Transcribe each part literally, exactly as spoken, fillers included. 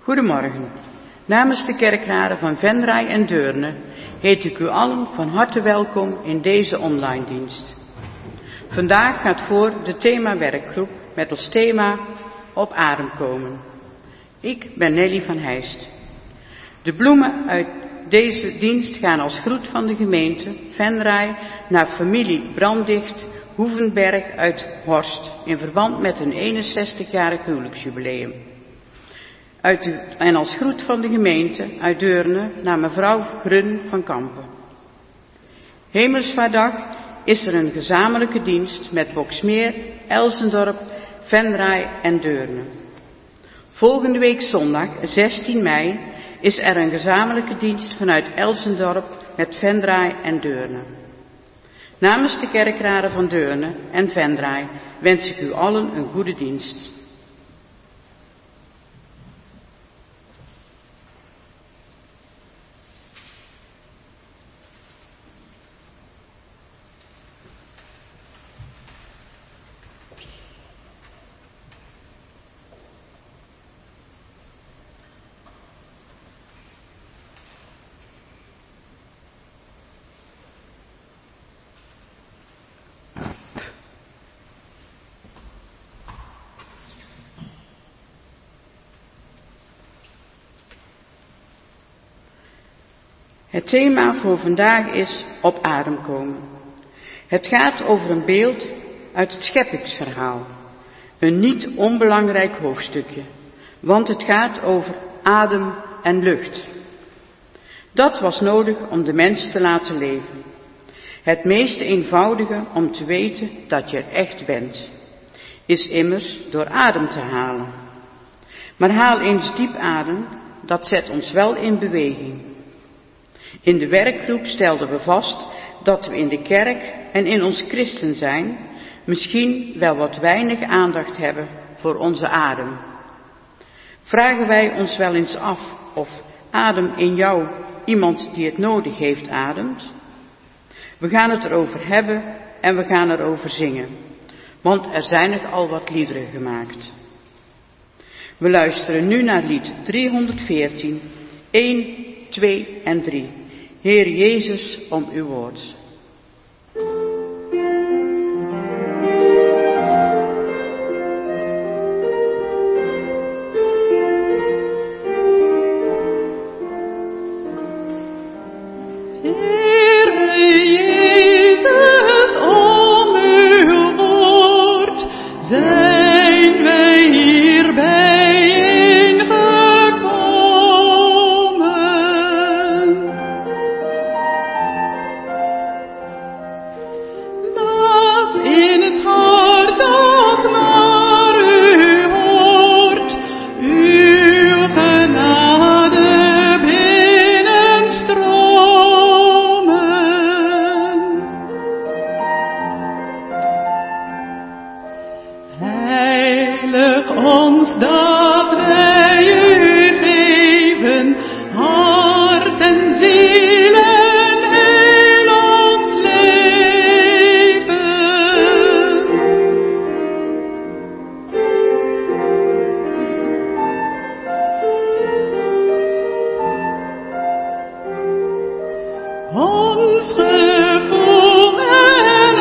Goedemorgen. Namens de kerkraden van Venray en Deurne heet ik u allen van harte welkom in deze online dienst. Vandaag gaat voor de thema-werkgroep met als thema Op adem komen. Ik ben Nelly van Heijst. De bloemen uit deze dienst gaan als groet van de gemeente Venray naar familie Brandicht Hoevenberg uit Horst in verband met hun eenenzestigjarig huwelijksjubileum. Uit de, en als groet van de gemeente uit Deurne naar mevrouw Grun van Kampen. Hemelsvaartdag is er een gezamenlijke dienst met Boxmeer, Elsendorp, Venray en Deurne. Volgende week zondag, zestien mei, is er een gezamenlijke dienst vanuit Elsendorp met Venray en Deurne. Namens de kerkraden van Deurne en Venray wens ik u allen een goede dienst. Het thema voor vandaag is op adem komen. Het gaat over een beeld uit het scheppingsverhaal. Een niet onbelangrijk hoofdstukje, want het gaat over adem en lucht. Dat was nodig om de mens te laten leven. Het meest eenvoudige om te weten dat je er echt bent, is immers door adem te halen. Maar haal eens diep adem, dat zet ons wel in beweging. In de werkgroep stelden we vast dat we in de kerk en in ons christen zijn misschien wel wat weinig aandacht hebben voor onze adem. Vragen wij ons wel eens af of adem in jou iemand die het nodig heeft ademt? We gaan het erover hebben en we gaan erover zingen, want er zijn er al wat liederen gemaakt. We luisteren nu naar lied driehonderdveertien, één, twee en drie. Heer Jezus, om uw woord.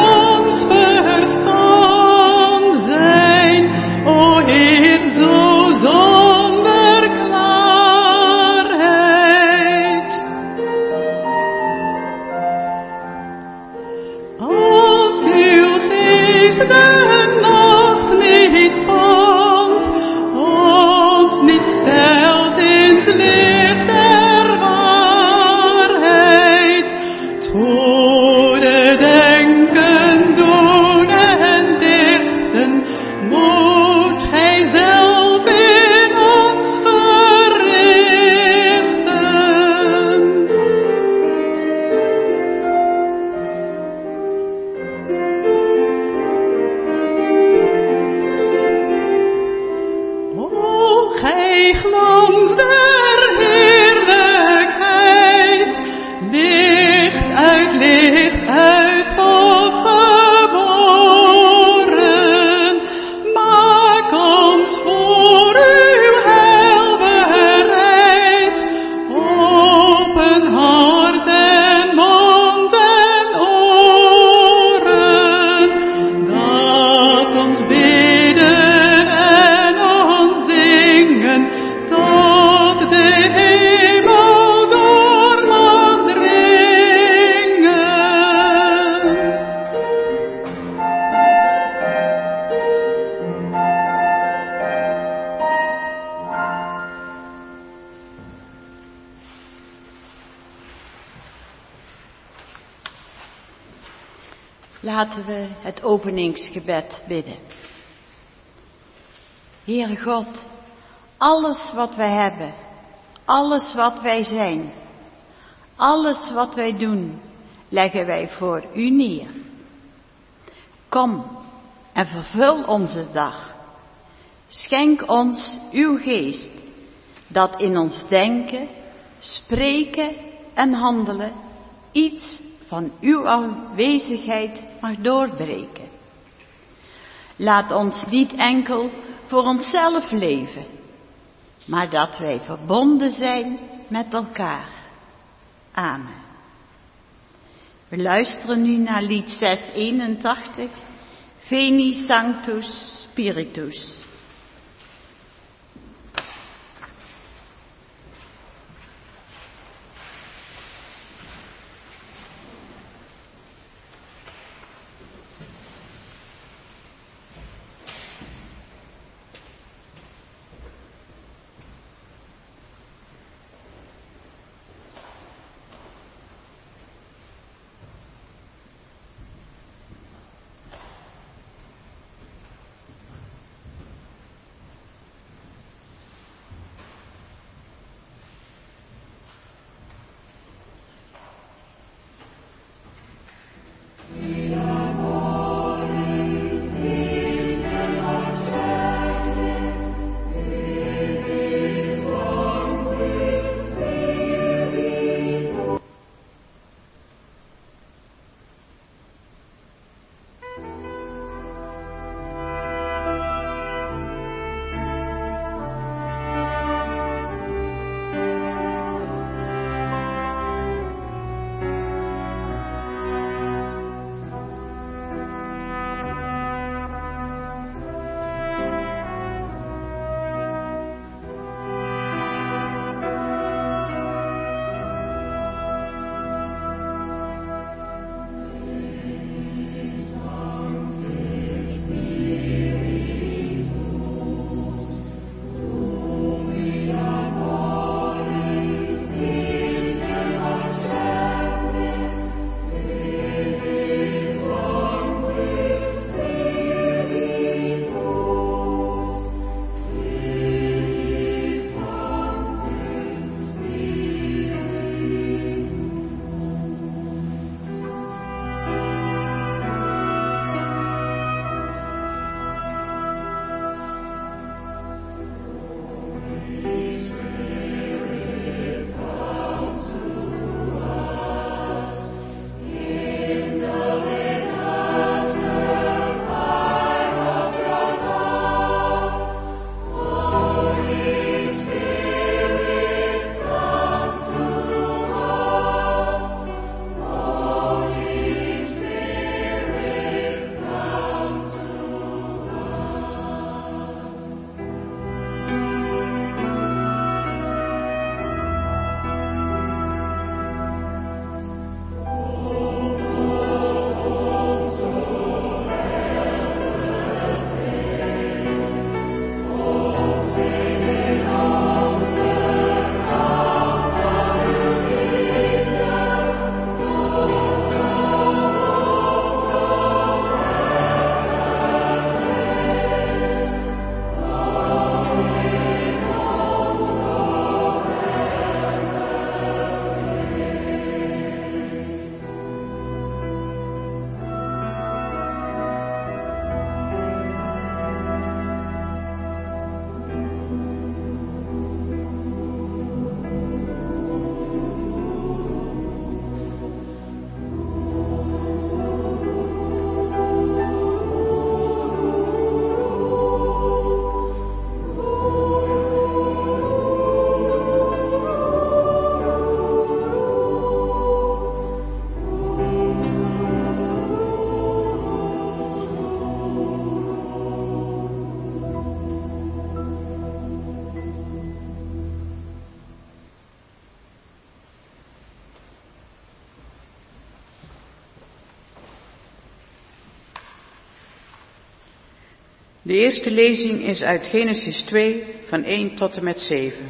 Zo Laten we het openingsgebed bidden. Heere God, alles wat wij hebben, alles wat wij zijn, alles wat wij doen, leggen wij voor u neer. Kom en vervul onze dag. Schenk ons uw geest, dat in ons denken, spreken en handelen iets van uw aanwezigheid mag doorbreken. Laat ons niet enkel voor onszelf leven, maar dat wij verbonden zijn met elkaar. Amen. We luisteren nu naar lied zeshonderdeenentachtig, Veni Sanctus Spiritus. De eerste lezing is uit Genesis twee van één tot en met zeven.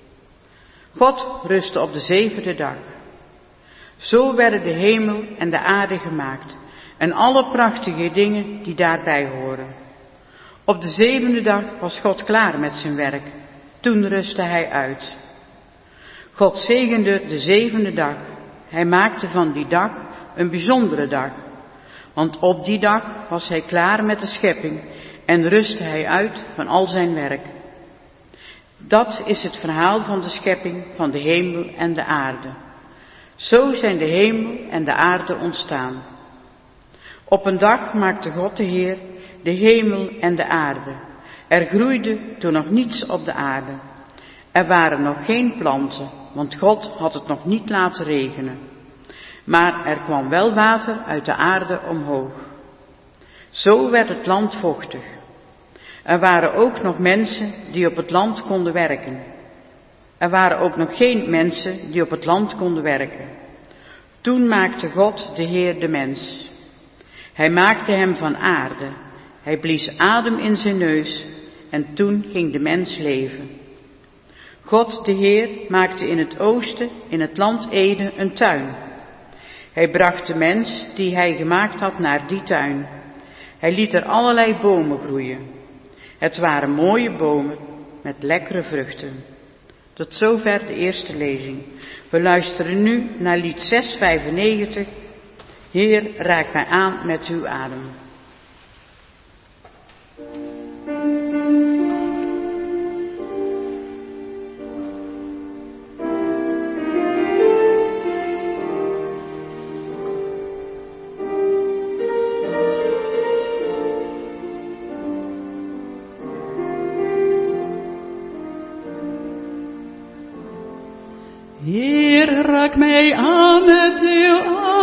God rustte op de zevende dag. Zo werden de hemel en de aarde gemaakt, en alle prachtige dingen die daarbij horen. Op de zevende dag was God klaar met zijn werk. Toen rustte hij uit. God zegende de zevende dag. Hij maakte van die dag een bijzondere dag. Want op die dag was hij klaar met de schepping en rustte hij uit van al zijn werk. Dat is het verhaal van de schepping van de hemel en de aarde. Zo zijn de hemel en de aarde ontstaan. Op een dag maakte God de Heer de hemel en de aarde. Er groeide toen nog niets op de aarde. Er waren nog geen planten, want God had het nog niet laten regenen. Maar er kwam wel water uit de aarde omhoog. Zo werd het land vochtig. Er waren ook nog mensen die op het land konden werken. Er waren ook nog geen mensen die op het land konden werken. Toen maakte God de Heer de mens. Hij maakte hem van aarde. Hij blies adem in zijn neus en toen ging de mens leven. God de Heer maakte in het oosten, in het land Eden, een tuin. Hij bracht de mens die hij gemaakt had naar die tuin. Hij liet er allerlei bomen groeien. Het waren mooie bomen met lekkere vruchten. Tot zover de eerste lezing. We luisteren nu naar lied zeshonderdvijfennegentig. Heer, raak mij aan met uw adem. Heer, raak mij aan met uw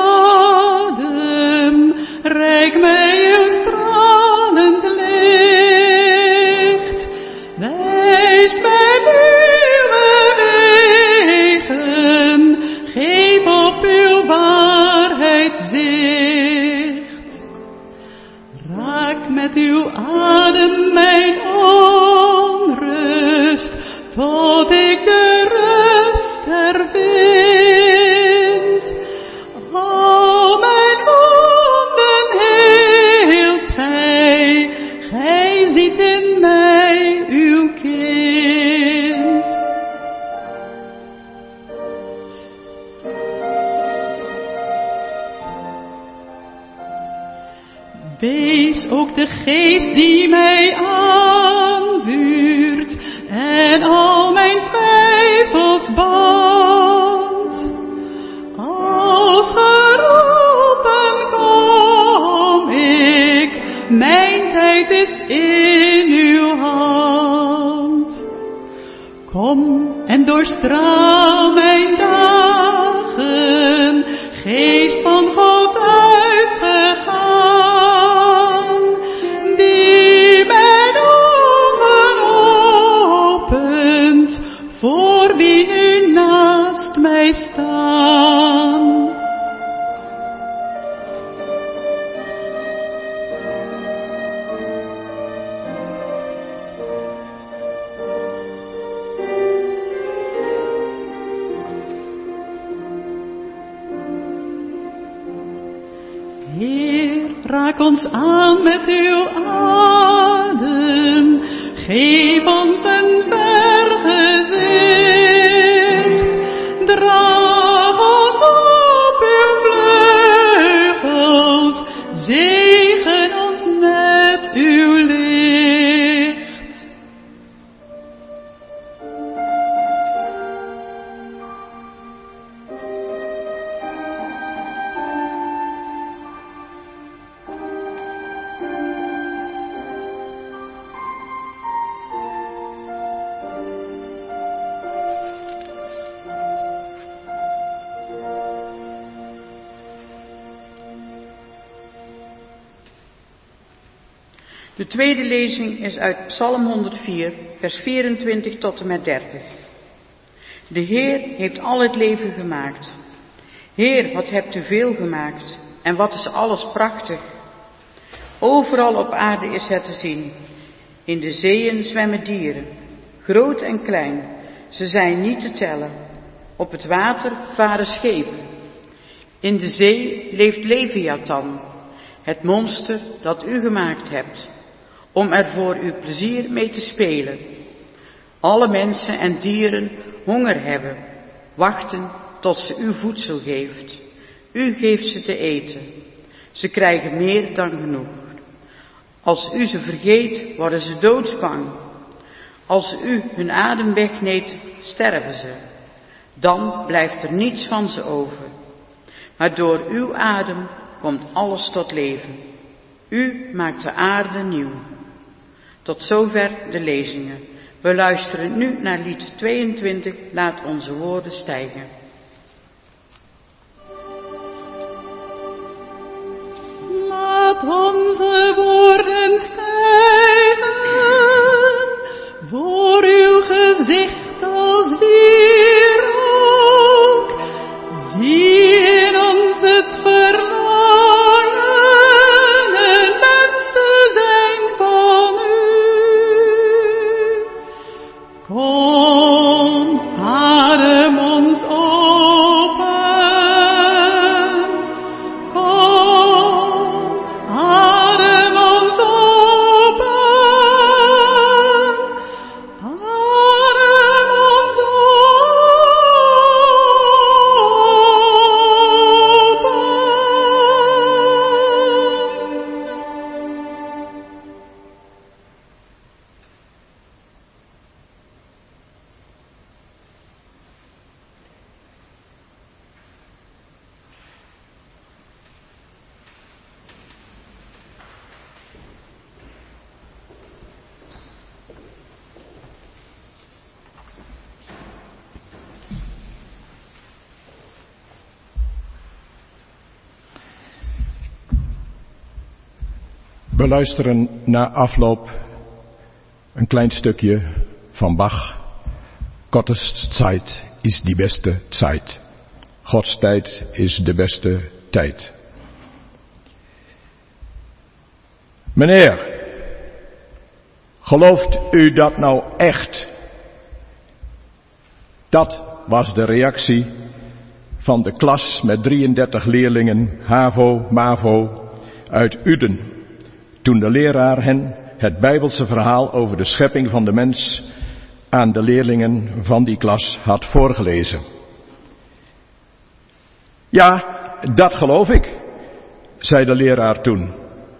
adem, reik mij uw stralend licht, wijs mij uw wegen, geef op uw waarheid zicht. Raak met uw adem mijn onrust, tot ik de rust hervind. Al mijn wonden heelt gij, gij ziet in mij uw kind. Wees ook de geest die mij aanvuurt en al mijn twijfels bandt. Als geroepen kom ik, mijn tijd is in uw hand. Kom en doorstraal mijn dagen, geest van God uitgegaan, die mijn ogen opent, voor wie nu naast mij staan. Heer, raak ons aan met uw adem, geef ons een vergezicht, draag ons op uw vleugels, zegen ons met uw licht. De tweede lezing is uit Psalm honderdvier, vers vierentwintig tot en met dertig. De Heer heeft al het leven gemaakt. Heer, wat hebt u veel gemaakt en wat is alles prachtig. Overal op aarde is het te zien. In de zeeën zwemmen dieren, groot en klein, ze zijn niet te tellen. Op het water varen schepen. In de zee leeft Leviathan. het monster dat u gemaakt hebt, om er voor uw plezier mee te spelen. Alle mensen en dieren honger hebben, wachten tot ze u voedsel geeft. U geeft ze te eten. Ze krijgen meer dan genoeg. Als u ze vergeet, worden ze doodsbang. Als u hun adem wegneemt, sterven ze. Dan blijft er niets van ze over. Maar door uw adem komt alles tot leven. U maakt de aarde nieuw. Tot zover de lezingen. We luisteren nu naar lied tweeëntwintig, Laat onze woorden stijgen. Laat onze woorden stijgen voor uw gezicht als wierook. Zie in ons het verlangen een mens te zijn van u. Kom, adem ons open. Kom, adem ons open. Adem ons We luisteren na afloop een klein stukje van Bach. Gottes Zeit is die beste Zeit. Gods tijd is de beste tijd. Meneer, gelooft u dat nou echt? Dat was de reactie van de klas met drieëndertig leerlingen, HAVO, MAVO, uit Uden. Toen de leraar hen het Bijbelse verhaal over de schepping van de mens aan de leerlingen van die klas had voorgelezen. Ja, dat geloof ik, zei de leraar toen.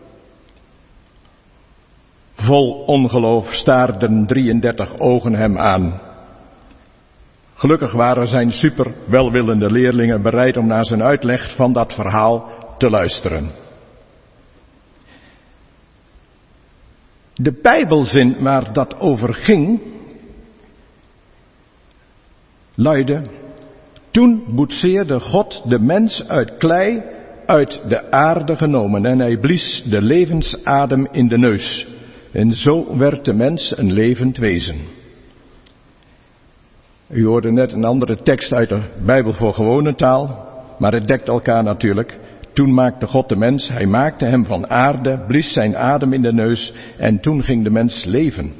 Vol ongeloof staarden drieëndertig ogen hem aan. Gelukkig waren zijn super welwillende leerlingen bereid om naar zijn uitleg van dat verhaal te luisteren. De Bijbelzin waar dat over ging, luidde: toen boetseerde God de mens uit klei uit de aarde genomen en hij blies de levensadem in de neus. En zo werd de mens een levend wezen. U hoorde net een andere tekst uit de Bijbel voor gewone taal, maar het dekt elkaar natuurlijk. Toen maakte God de mens, hij maakte hem van aarde, blies zijn adem in de neus en toen ging de mens leven.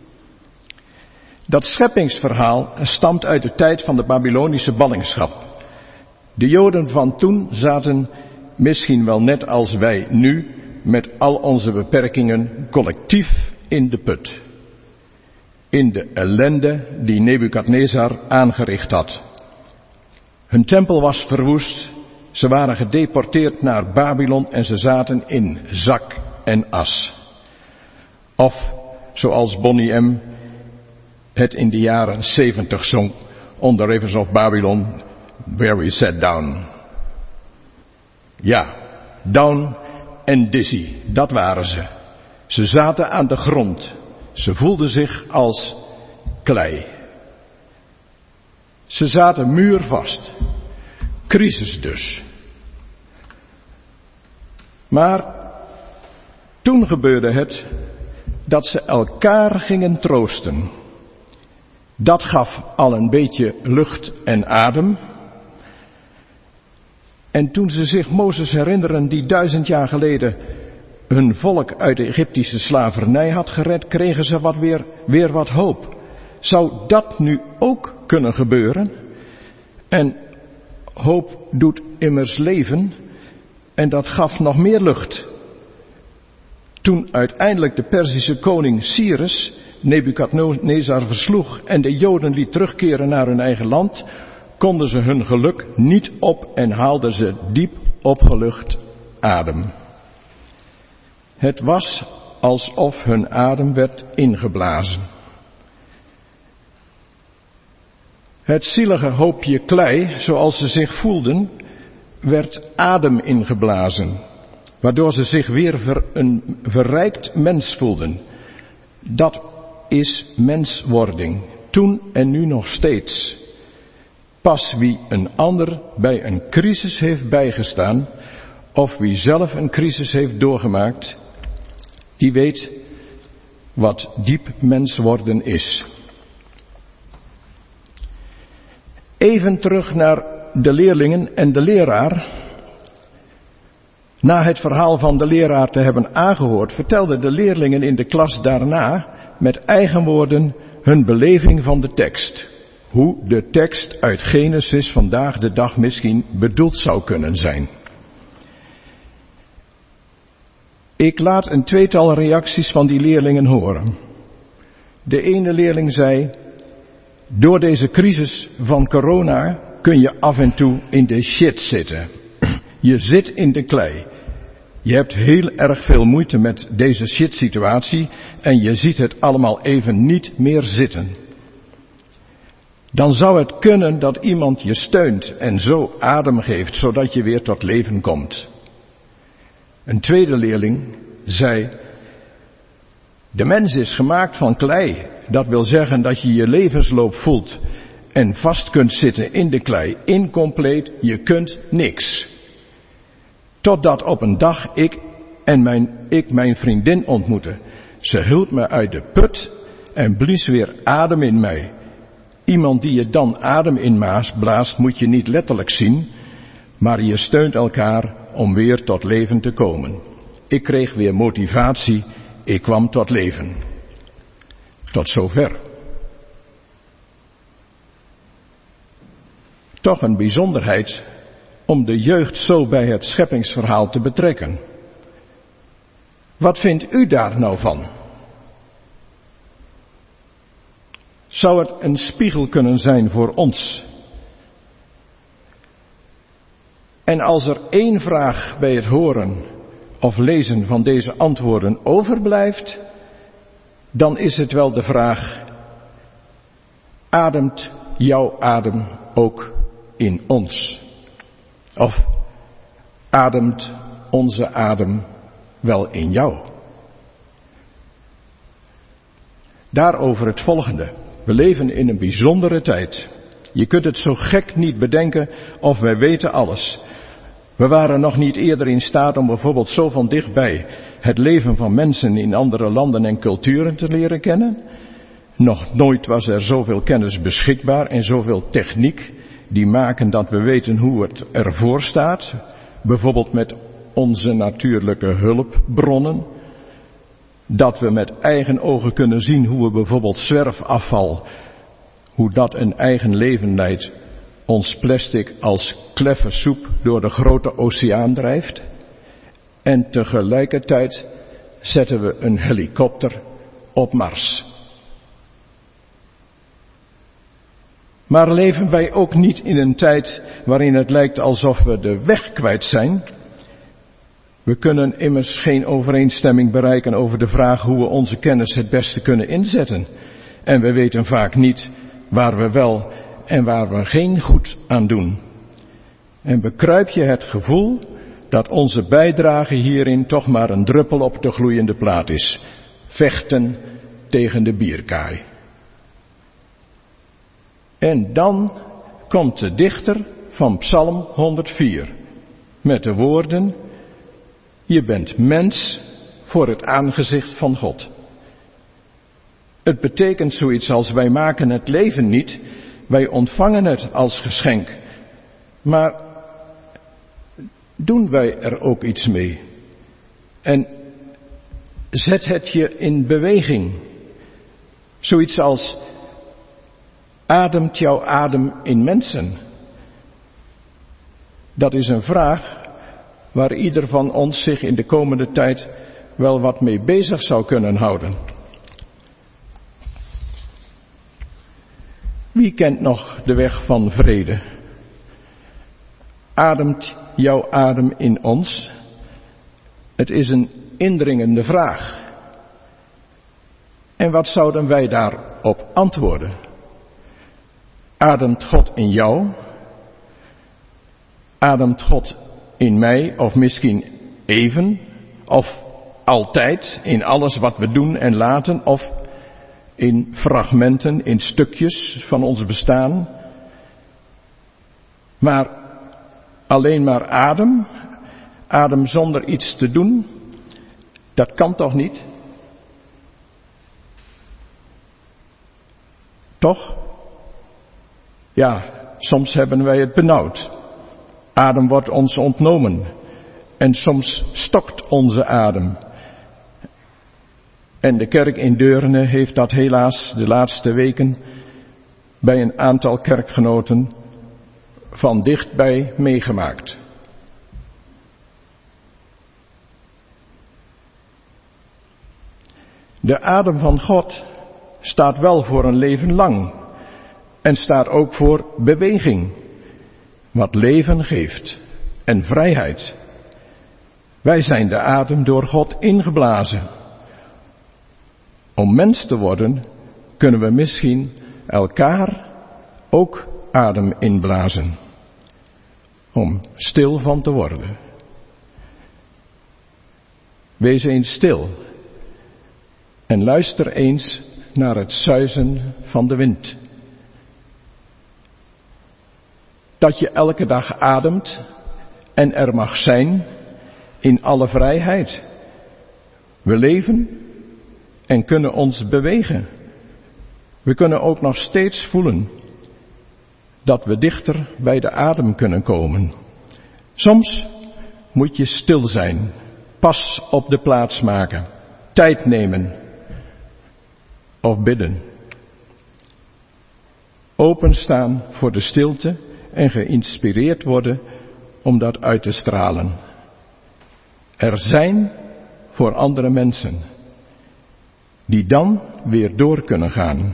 Dat scheppingsverhaal stamt uit de tijd van de Babylonische ballingschap. De Joden van toen zaten misschien wel net als wij nu met al onze beperkingen collectief in de put. In de ellende die Nebukadnezar aangericht had. Hun tempel was verwoest. Ze waren gedeporteerd naar Babylon en ze zaten in zak en as. Of, zoals Bonnie M. het in de jaren zeventig zong, on the rivers of Babylon, where we sat down. Ja, down en dizzy, dat waren ze. Ze zaten aan de grond. Ze voelden zich als klei. Ze zaten muurvast. Crisis dus. Maar toen gebeurde het dat ze elkaar gingen troosten. Dat gaf al een beetje lucht en adem. En toen ze zich Mozes herinneren die duizend jaar geleden hun volk uit de Egyptische slavernij had gered, kregen ze wat weer, weer wat hoop. Zou dat nu ook kunnen gebeuren? En hoop doet immers leven en dat gaf nog meer lucht Toen uiteindelijk de Perzische koning Cyrus Nebukadnezar versloeg en de Joden liet terugkeren naar hun eigen land, konden ze hun geluk niet op en haalden ze diep opgelucht adem. Het was alsof hun adem werd ingeblazen. Het zielige hoopje klei, zoals ze zich voelden, werd adem ingeblazen, waardoor ze zich weer ver, een verrijkt mens voelden. Dat is menswording, toen en nu nog steeds. Pas wie een ander bij een crisis heeft bijgestaan, of wie zelf een crisis heeft doorgemaakt, die weet wat diep mens worden is. Even terug naar de leerlingen en de leraar. Na het verhaal van de leraar te hebben aangehoord, vertelden de leerlingen in de klas daarna met eigen woorden hun beleving van de tekst. Hoe de tekst uit Genesis vandaag de dag misschien bedoeld zou kunnen zijn. Ik laat een tweetal reacties van die leerlingen horen. De ene leerling zei: door deze crisis van corona kun je af en toe in de shit zitten. Je zit in de klei. Je hebt heel erg veel moeite met deze shit situatie en je ziet het allemaal even niet meer zitten. Dan zou het kunnen dat iemand je steunt en zo adem geeft, zodat je weer tot leven komt. Een tweede leerling zei: de mens is gemaakt van klei. Dat wil zeggen dat je je levensloop voelt en vast kunt zitten in de klei, incompleet, je kunt niks. Totdat op een dag ik en mijn, ik mijn vriendin ontmoette. Ze hield me uit de put en blies weer adem in mij. Iemand die je dan adem in maas blaast moet je niet letterlijk zien, maar je steunt elkaar om weer tot leven te komen. Ik kreeg weer motivatie, ik kwam tot leven. Tot zover. Toch een bijzonderheid om de jeugd zo bij het scheppingsverhaal te betrekken. Wat vindt u daar nou van? Zou het een spiegel kunnen zijn voor ons? En als er één vraag bij het horen of lezen van deze antwoorden overblijft, dan is het wel de vraag: ademt jouw adem ook in ons? Of ademt onze adem wel in jou? Daarover het volgende. We leven in een bijzondere tijd. Je kunt het zo gek niet bedenken of wij weten alles. We waren nog niet eerder in staat om bijvoorbeeld zo van dichtbij het leven van mensen in andere landen en culturen te leren kennen. Nog nooit was er zoveel kennis beschikbaar en zoveel techniek die maken dat we weten hoe het ervoor staat. Bijvoorbeeld met onze natuurlijke hulpbronnen. Dat we met eigen ogen kunnen zien hoe we bijvoorbeeld zwerfafval, hoe dat een eigen leven leidt, ons plastic als kleffe soep door de grote oceaan drijft. En tegelijkertijd zetten we een helikopter op Mars. Maar leven wij ook niet in een tijd waarin het lijkt alsof we de weg kwijt zijn? We kunnen immers geen overeenstemming bereiken over de vraag hoe we onze kennis het beste kunnen inzetten. En we weten vaak niet waar we wel en waar we geen goed aan doen. En bekruip je het gevoel dat onze bijdrage hierin toch maar een druppel op de gloeiende plaat is. Vechten tegen de bierkaai. En dan komt de dichter van Psalm honderdvier met de woorden: je bent mens voor het aangezicht van God. Het betekent zoiets als: wij maken het leven niet, wij ontvangen het als geschenk. Maar doen wij er ook iets mee? En zet het je in beweging? Zoiets als: ademt jouw adem in mensen? Dat is een vraag waar ieder van ons zich in de komende tijd wel wat mee bezig zou kunnen houden. Wie kent nog de weg van vrede? Ademt jouw adem in ons? Het is een indringende vraag. En wat zouden wij daarop antwoorden? Ademt God in jou? Ademt God in mij, of misschien even, of altijd, in alles wat we doen en laten, of in fragmenten, in stukjes van ons bestaan? Maar alleen maar adem, adem zonder iets te doen, dat kan toch niet? Toch? Ja, soms hebben wij het benauwd. Adem wordt ons ontnomen. En soms stokt onze adem. En de kerk in Deurne heeft dat helaas de laatste weken bij een aantal kerkgenoten van dichtbij meegemaakt. De adem van God staat wel voor een leven lang en staat ook voor beweging, wat leven geeft en vrijheid. Wij zijn de adem door God ingeblazen. Om mens te worden kunnen we misschien elkaar ook adem inblazen. Om stil van te worden. Wees eens stil en luister eens naar het suizen van de wind. Dat je elke dag ademt en er mag zijn in alle vrijheid. We leven en kunnen ons bewegen. We kunnen ook nog steeds voelen dat we dichter bij de adem kunnen komen. Soms moet je stil zijn, pas op de plaats maken, tijd nemen of bidden. Openstaan voor de stilte en geïnspireerd worden om dat uit te stralen. Er zijn voor andere mensen die dan weer door kunnen gaan.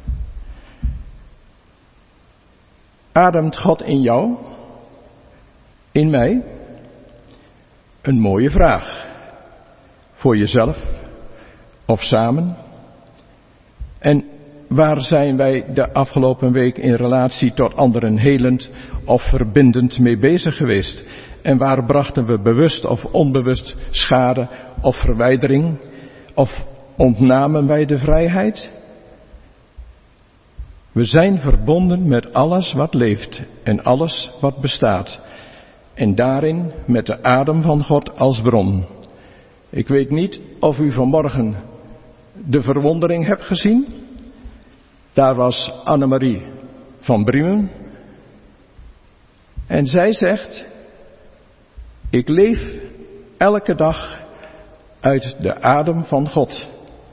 Ademt God in jou? In mij? Een mooie vraag. Voor jezelf of samen? En waar zijn wij de afgelopen week in relatie tot anderen helend of verbindend mee bezig geweest? En waar brachten we bewust of onbewust schade of verwijdering? Of ontnamen wij de vrijheid? We zijn verbonden met alles wat leeft en alles wat bestaat. En daarin met de adem van God als bron. Ik weet niet of u vanmorgen de verwondering hebt gezien. Daar was Annemarie van Briemen. En zij zegt: ik leef elke dag uit de adem van God.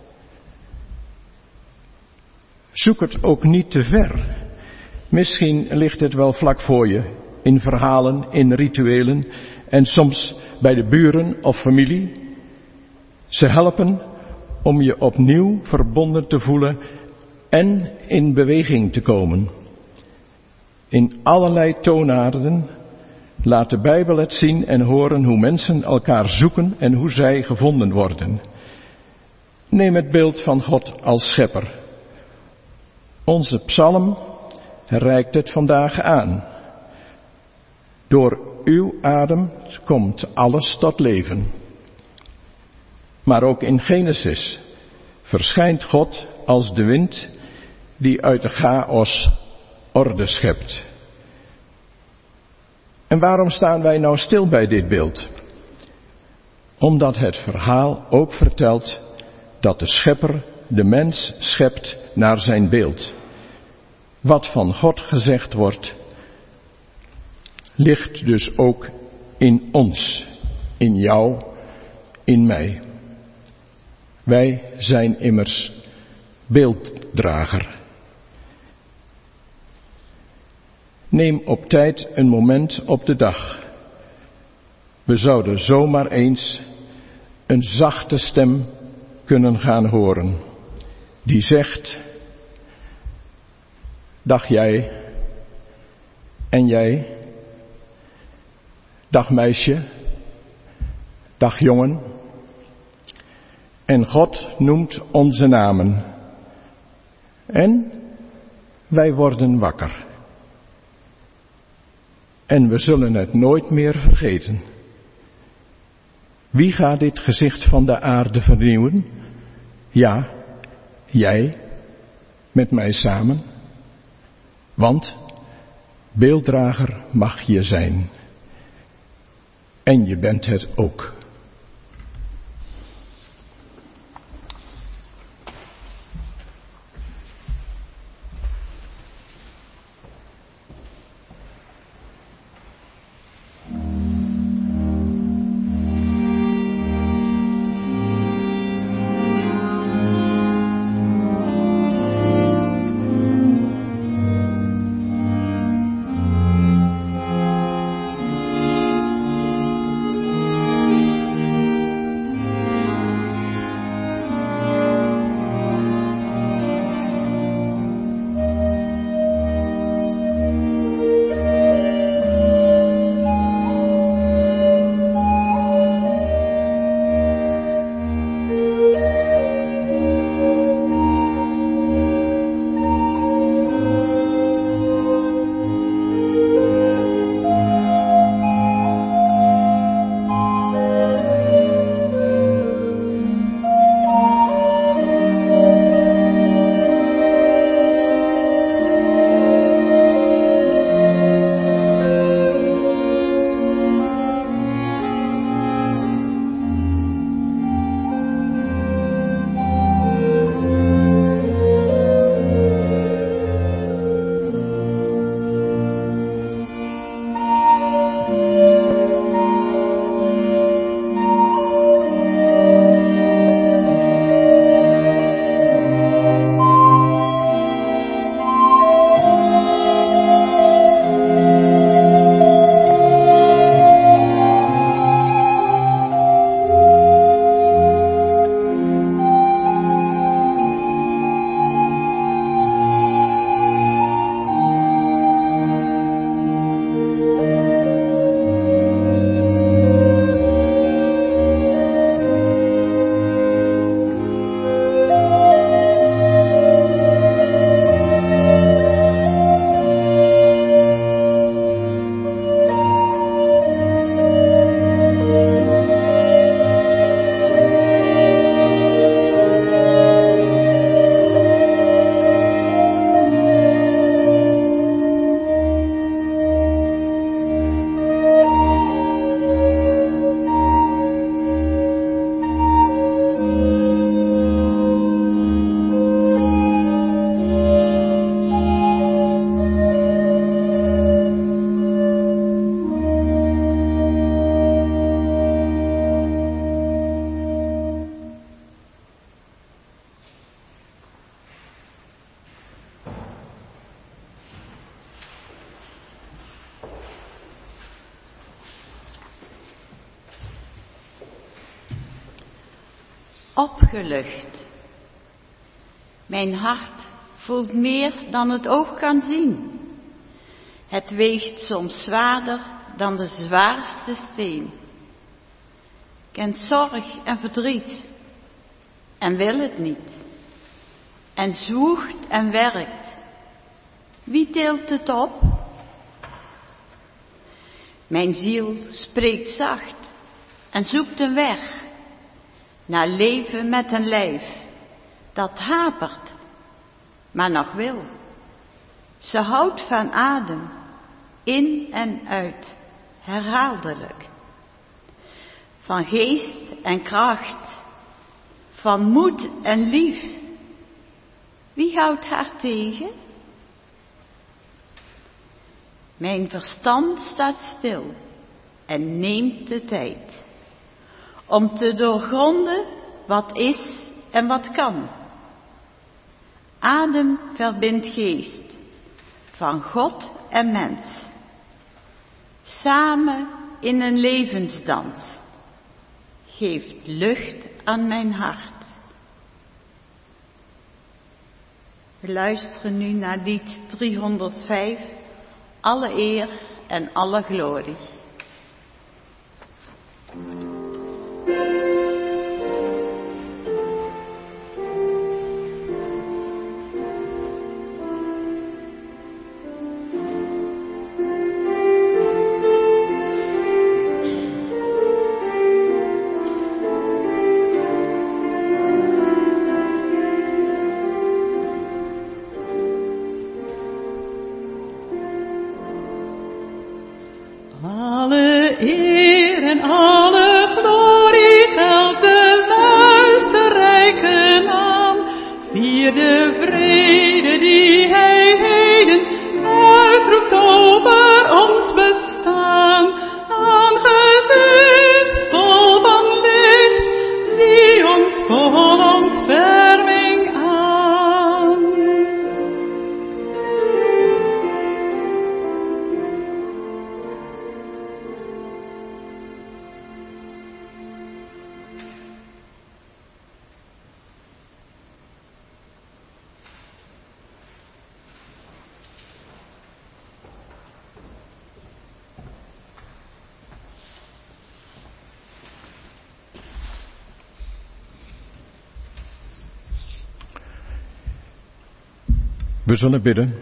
Zoek het ook niet te ver. Misschien ligt het wel vlak voor je, in verhalen, in rituelen en soms bij de buren of familie. Ze helpen om je opnieuw verbonden te voelen en in beweging te komen. In allerlei toonaarden laat de Bijbel het zien en horen hoe mensen elkaar zoeken en hoe zij gevonden worden. Neem het beeld van God als schepper. Onze psalm reikt het vandaag aan. Door uw adem komt alles tot leven. Maar ook in Genesis verschijnt God als de wind die uit de chaos orde schept. En waarom staan wij nou stil bij dit beeld? Omdat het verhaal ook vertelt dat de schepper de mens schept naar zijn beeld. Wat van God gezegd wordt, ligt dus ook in ons, in jou, in mij. Wij zijn immers beelddrager. Neem op tijd een moment op de dag. We zouden zomaar eens een zachte stem kunnen gaan horen, die zegt: dag jij en jij, dag meisje, dag jongen. En God noemt onze namen. En wij worden wakker. En we zullen het nooit meer vergeten. Wie gaat dit gezicht van de aarde vernieuwen? Ja, jij, met mij samen. Want beelddrager mag je zijn. En je bent het ook. Opgelucht. Mijn hart voelt meer dan het oog kan zien. Het weegt soms zwaarder dan de zwaarste steen. Kent zorg en verdriet en wil het niet. En zwoegt en werkt. Wie deelt het op? Mijn ziel spreekt zacht en zoekt een weg naar leven met een lijf dat hapert, maar nog wil. Ze houdt van adem, in en uit, herhaaldelijk. Van geest en kracht, van moed en lief. Wie houdt haar tegen? Mijn verstand staat stil en neemt de tijd om te doorgronden wat is en wat kan. Adem verbindt geest van God en mens, samen in een levensdans. geeft lucht aan mijn hart. We luisteren nu naar lied driehonderdvijf, alle eer en alle glorie. Alle eer en alle glorie geldt de luisterrijke naam. Vier de vrede die hij heden uitroept over ons bestaan. Aangezicht vol van licht, zie ons vol ontferming aan. We zullen bidden.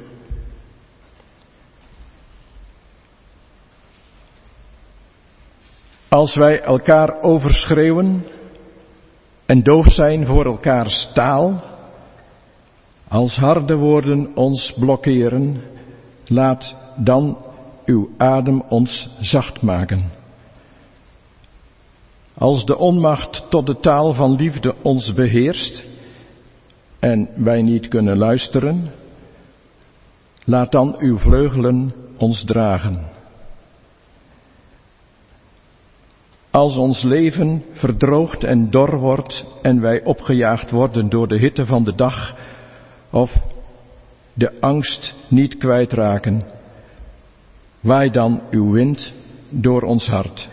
Als wij elkaar overschreeuwen en doof zijn voor elkaars taal, als harde woorden ons blokkeren, laat dan uw adem ons zacht maken. Als de onmacht tot de taal van liefde ons beheerst en wij niet kunnen luisteren, laat dan uw vleugelen ons dragen. Als ons leven verdroogd en dor wordt en wij opgejaagd worden door de hitte van de dag of de angst niet kwijtraken, waai dan uw wind door ons hart.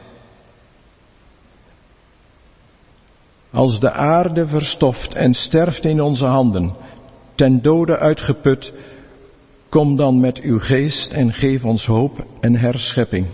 Als de aarde verstoft en sterft in onze handen, ten dode uitgeput, kom dan met uw geest en geef ons hoop en herschepping.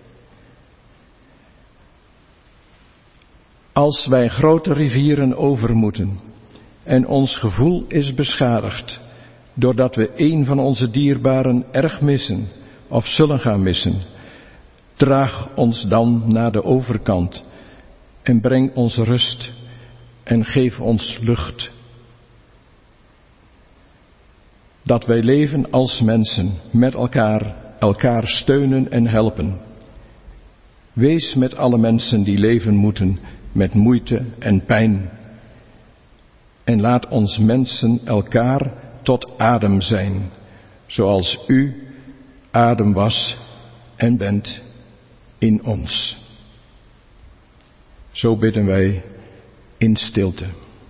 Als wij grote rivieren over moeten en ons gevoel is beschadigd, doordat we een van onze dierbaren erg missen of zullen gaan missen, draag ons dan naar de overkant en breng ons rust en geef ons lucht. Dat wij leven als mensen, met elkaar, elkaar steunen en helpen. Wees met alle mensen die leven moeten, met moeite en pijn. En laat ons mensen elkaar tot adem zijn, zoals u adem was en bent in ons. Zo bidden wij in stilte.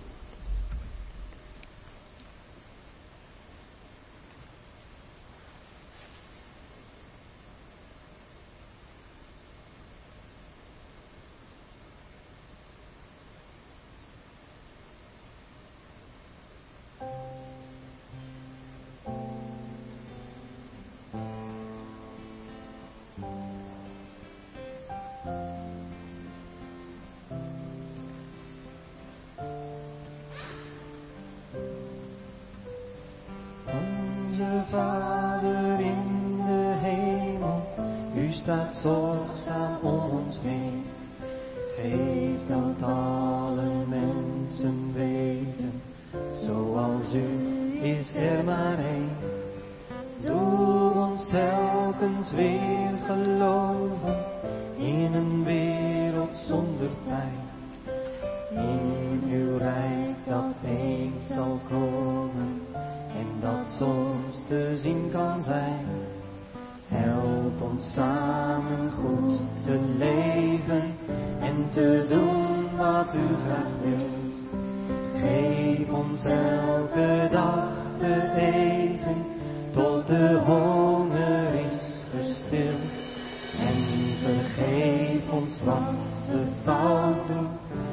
Vader in de hemel, u staat zorgzaam om ons heen. Geef dat alle mensen weten, zoals u is er maar één. Doe ons telkens weer geloven in een wereld zonder pijn. In uw rijk dat eens zal komen en dat soms te zien kan zijn. Help ons samen goed te leven en te doen wat u graag wilt. Geef ons elke dag te eten tot de honger is gestild. En vergeef ons wat we fout doen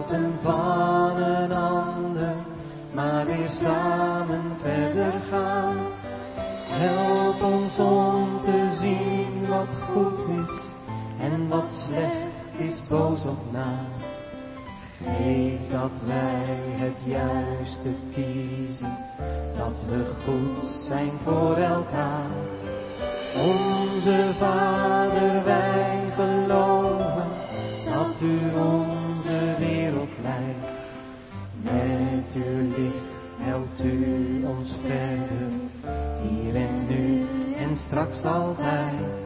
fouten van een ander, maar weer samen verder gaan. Help ons om te zien wat goed is en wat slecht is, boos op na. Geef dat wij het juiste kiezen, dat we goed zijn voor elkaar. Onze Vader, wij geloven dat u onze wereld leidt. Met uw licht helpt u ons verder, hier en nu en straks altijd.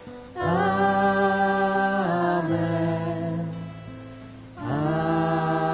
Amen. Amen.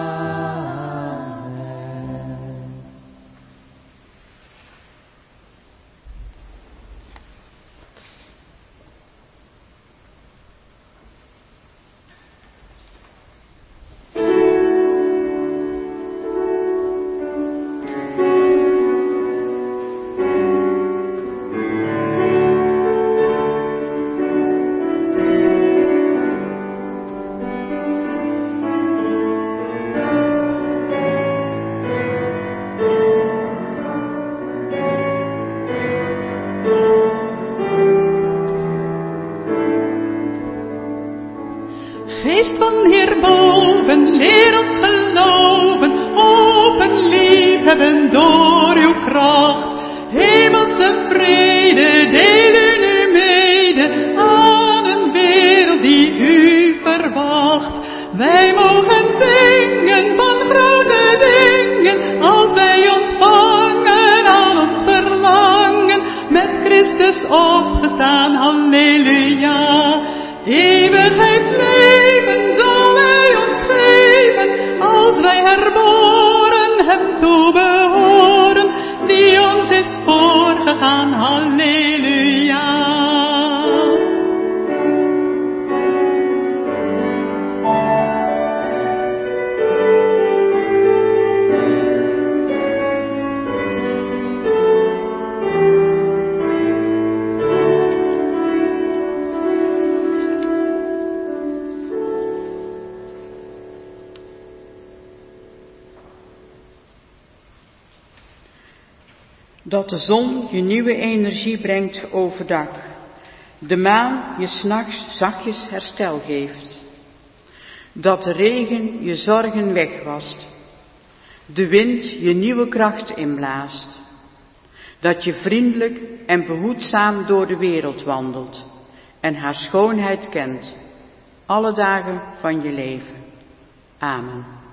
Geest van hierboven, leer ons geloven, open liefhebben door uw kracht. Hemelse vrede, deel u nu mede aan een wereld die u verwacht. Wij mogen zingen van grote dingen, als wij ontvangen al ons verlangen. Met Christus opgestaan, halleluja. Eeuwigheidsleven zal hij ons geven, als wij herboren hem toebehoren, die ons is voorgegaan, halleluja. Dat de zon je nieuwe energie brengt overdag, de maan je 's nachts zachtjes herstel geeft. Dat de regen je zorgen wegwast, de wind je nieuwe kracht inblaast. Dat je vriendelijk en behoedzaam door de wereld wandelt en haar schoonheid kent, alle dagen van je leven. Amen.